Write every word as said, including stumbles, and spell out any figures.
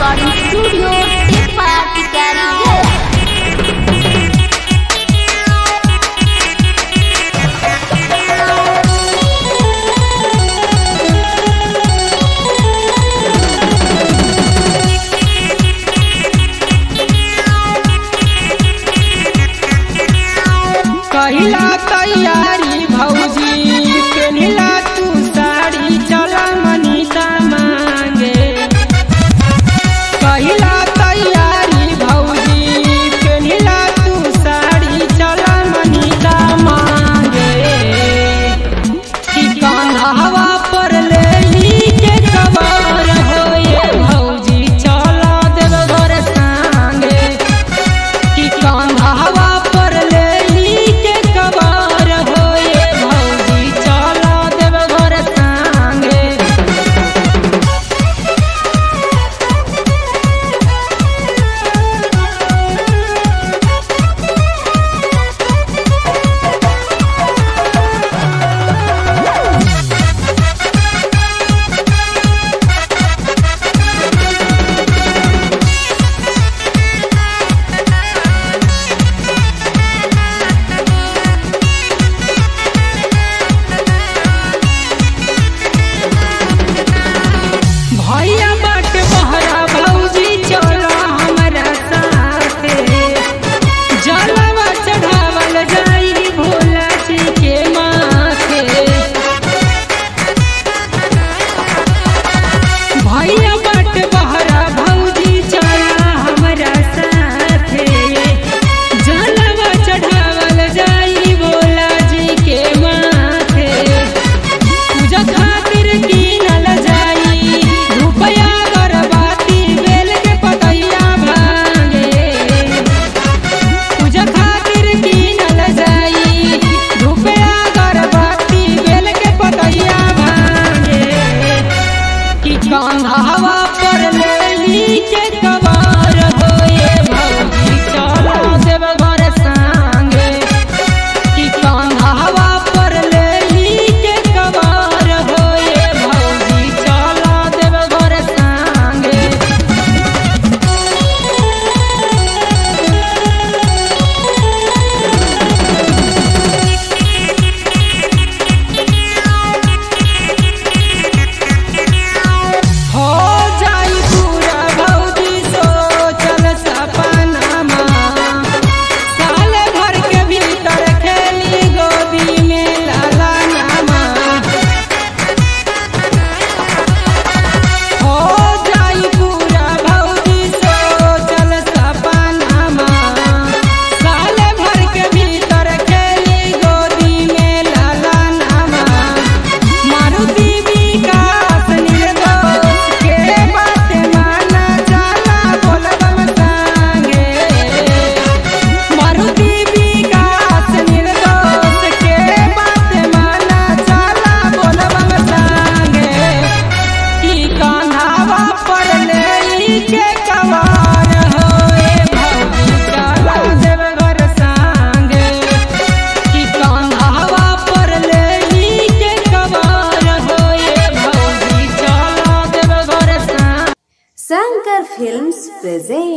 Recording Studio, Tipa Tikari Jaya. कहिला तैयारी भौजी पेनिला तू साड़ी चला मनीषा मांगे। कहिला तैयारी भौजी पेनिला तू साड़ी चला मनीषा मांगे। कि कान्हावा पर ले ली के कबर होए भौजी चला देव घर सांगे। कि कान्हावा पर ले कान्हावा पर ले ली के कबार होए भौजी चला देव घर सांगे। कि कान्हावा पर ले ली के कबार होए भौजी चला देव घर सांगे। Shankar Films present